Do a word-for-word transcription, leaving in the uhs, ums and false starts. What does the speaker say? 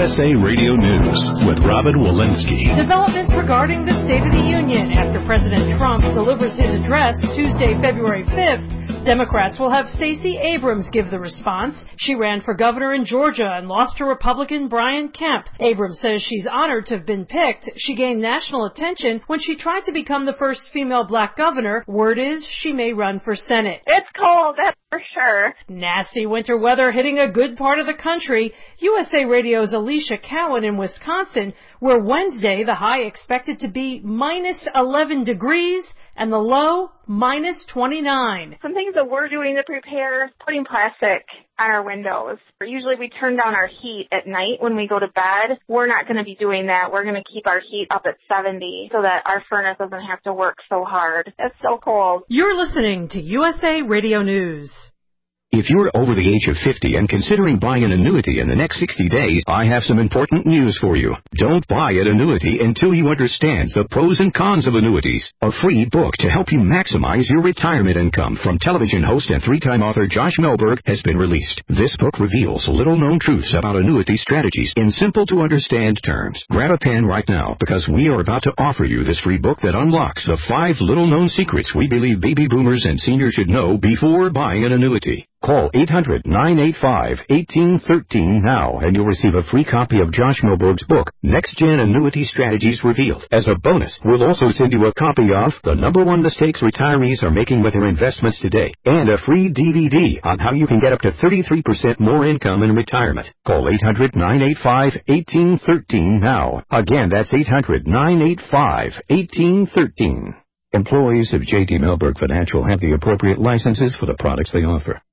S A Radio News with Robin Walensky. Developments regarding the State of the Union after President Trump delivers his address Tuesday, February fifth. Democrats will have Stacey Abrams give the response. She ran for governor in Georgia and lost to Republican Brian Kemp. Abrams says she's honored to have been picked. She gained national attention when she tried to become the first female black governor. Word is she may run for Senate. It's cold, that's for sure. Nasty winter weather hitting a good part of the country. U S A Radio's Alicia Cowan in Wisconsin, where Wednesday the high expected to be minus eleven degrees and the low minus twenty-nine. Some things that we're doing to prepare, putting plastic on our windows. Usually we turn down our heat at night when we go to bed. We're not going to be doing that. We're going to keep our heat up at seventy so that our furnace doesn't have to work so hard. It's so cold. You're listening to U S A Radio News. If you're over the age of fifty and considering buying an annuity in the next sixty days, I have some important news for you. Don't buy an annuity until you understand the pros and cons of annuities. A free book to help you maximize your retirement income from television host and three-time author Josh Melberg has been released. This book reveals little-known truths about annuity strategies in simple-to-understand terms. Grab a pen right now because we are about to offer you this free book that unlocks the five little-known secrets we believe baby boomers and seniors should know before buying an annuity. Call eight hundred, nine eight five, one eight one three now and you'll receive a free copy of Josh Melberg's book, Next Gen Annuity Strategies Revealed. As a bonus, we'll also send you a copy of The Number One Mistakes Retirees Are Making with Their Investments Today and a free D V D on how you can get up to thirty-three percent more income in retirement. Call eight hundred, nine eight five, one eight one three now. Again, that's eight hundred, nine eight five, one eight one three. Employees of J D Melberg Financial have the appropriate licenses for the products they offer.